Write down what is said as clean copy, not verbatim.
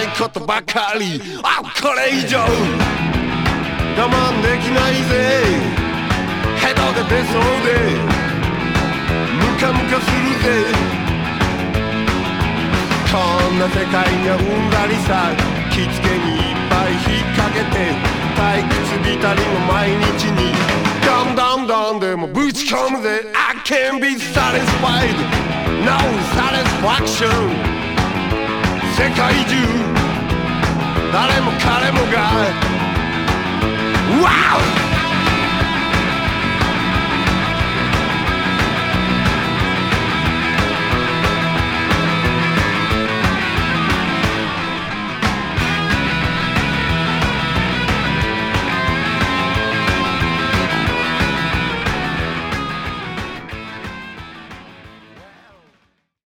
ことばかり。あ、これ以上我慢できないぜ。ヘドが出そうでムカムカするぜ。こんな世界がうんざりさ。着付けにいっぱい引っ掛けて退屈びたりの毎日にどんどんどんでもぶち込むぜ。 I can't be satisfied, no satisfaction。 世界中誰も彼もが Wow